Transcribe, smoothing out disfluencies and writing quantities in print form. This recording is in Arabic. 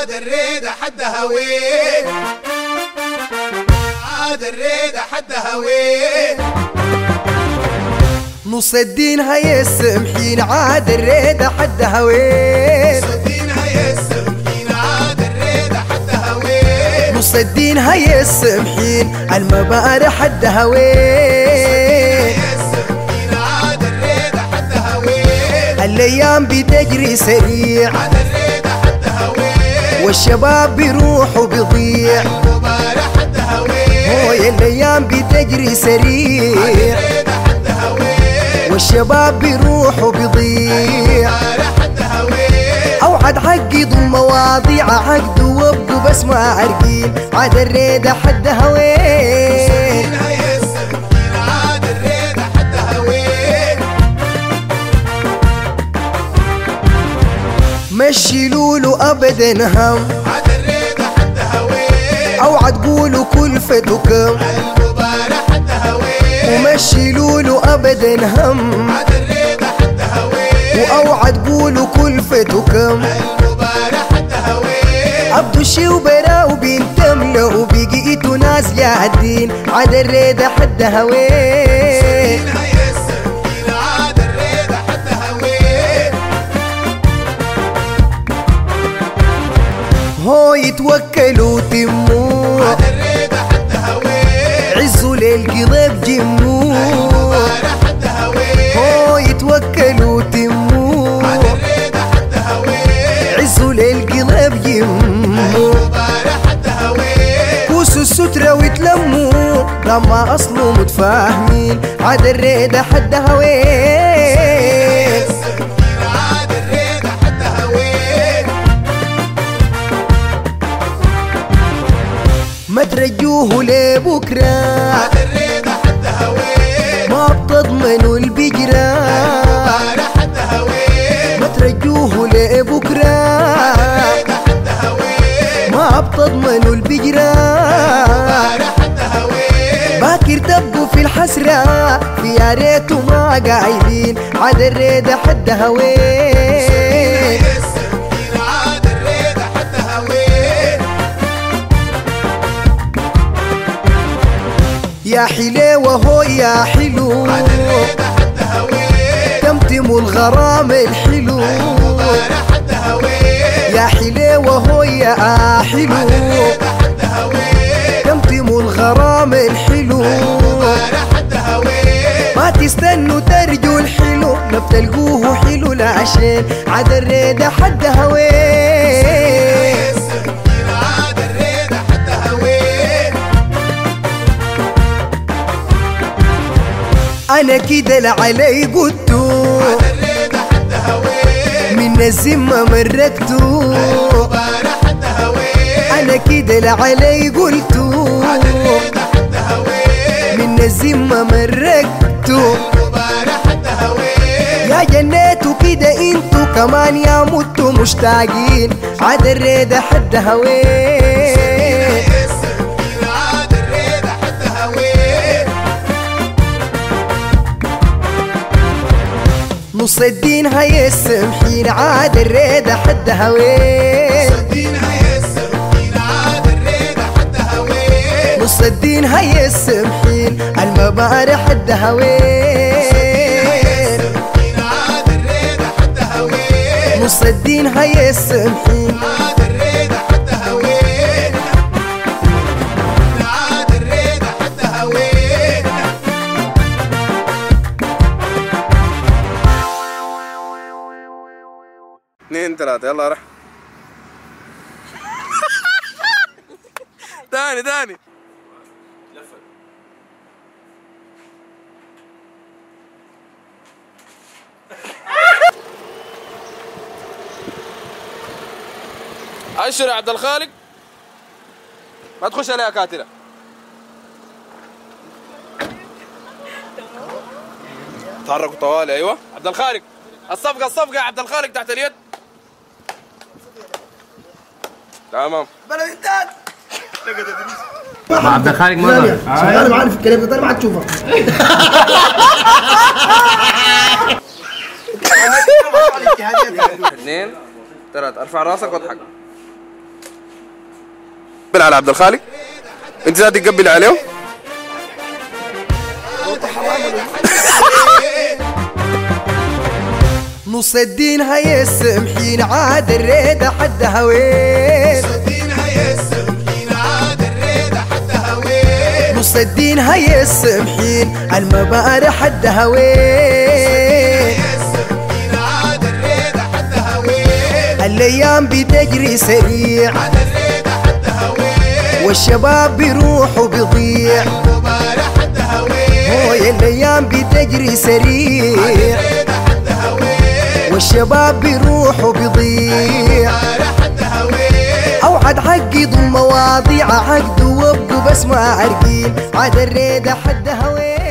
عاد الريدة حد هوين، عاد الريدة حد هوين. نص الدين هيسمحين عاد الريدة حد هوين، نص الدين هيسمحين عاد الريدة حد هوين، نص الدين هيسمحين المبارح حد هوين، هيسمحين عاد الريدة حد هوين. الايام بتجري سريع عاد الريدة حد هوين، والشباب بيروح وبيضيع، المبارح حد هوين، هوي الايام بتجري سريع الريدة حد هوين، والشباب بيروح وبيضيع. المبارح حد هوين. اوعد عقدوا المواضيع عقدوا وابقوا بس ما عارفين عاد الريدة حد هوين. مين هيسمحين عاد الريدة حد هوين. مشي لولو ابدا هم عاد الريدة حد هوين، اوعد قولوا كلفتكم المبارح حد هوين، ومشي لولو ابدا هم عاد الريدة حد هوين، واوعد قولوا كلفتكم المبارح حد هوين. عبدو الشي وبرا وبنت ملا وبقيتوا ناس قاعدين عاد الريدة حد هوين. مين هيسمحين عاد الريدة حد هوين. هو يتوكلوا تموا عاد الريدة حد هوين، عزوا للقلب جموا، المبارح حد هوين، هو يتوكلوا تموا عاد الريدة حد هوين، عزوا للقلب جموا، المبارح حد هوين. كوسوا السترة ويتلموا لما أصله متفاهمين عاد الريدة حد هوين. هيسمحين عاد الريدة حد هوين. ما ترجوه لبكرة عاد الريدة حد هوين، ما بتضمنوا البجرة، المبارح حد هوين، ما ترجوه لبكرة الريدة حد هوين، ما بتضمنوا البجرة، المبارح حد هوين. باكر دبوا في الحسرة في يا ريتوا ما قايلين عاد الريدة حد هوين. هيسمحين عاد الريدة حد هوين. يا حليوة هو يا حلو عاد الريدة حد هوين، تمتموا الغرام الحلو، المبارح حد هوين، يا حليوة هو يا حلو الريدة حد هوين، تمتموا الغرام الحلو، المبارح حد هوين. ما تستنوا ترجوا الحلو لا بتلقوه حلو العشان عاد الريدة حد هوين. هيسمحين عاد الريدة حد هوين. انا كده لعلي قلتو عاد الريدة حد هوين، من الزمة مركتو، المبارح حد هوين، انا كده لعلي قلتو عاد الريدة حد هوين، من الزمة مركتو. المبارح حد هوين. يا جنيتو كده انتو كمان يا متو مشتاقين عاد الريدة حد هوين. هيسمحين عاد الريدة حد هوين. نص الدين هيسمحين عاد الريدة حد هوين، الدين هيسمحين عاد الريدة حد هوين، نص الدين هيسمحين المبارح حد هوين، هيسمحين عاد الريدة حد هوين، نص الدين هيسمحين عاد الريدة حد هوين، عاد الريدة حد هوين. 2 3 يلا رح. تاني اشر يا عبد الخالق، ما تخش عليها كاتله. تحركوا طوالي. ايوه عبد الخالق، الصفقه يا عبد الخالق تحت اليد. تمام. عبد الخالق ما انا ما عارف الكلام ده، انا ما عاد تشوفه. 2 3 ارفع راسك واضحك. قبل على عبد الخالق، انت ذاتك تقبل عليه. نص الدين هاي السمحين عاد الريدة حد هوين. نص الدين هاي السمحين المبارح حد هوين. الايام بتجري سريع والشباب بيروح وبيضيع. هوي الايام بتجري سريع والشباب بيروح وبيضيع. اوعد عقدوا المواضيع عقدوا وابقوا بس ما عارفين عاد الريدة حد هوين.